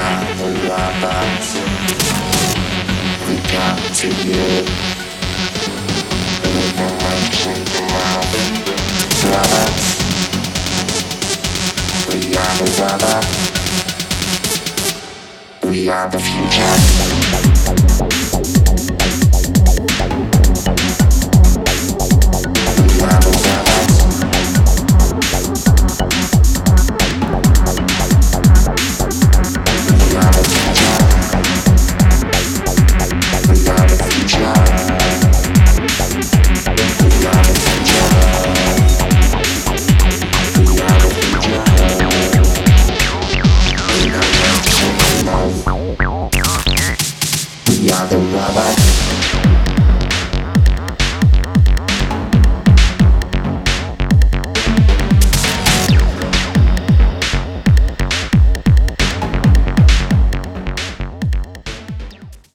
are the robots. We come to you. With the mention of robots. We are the robots. We are the future.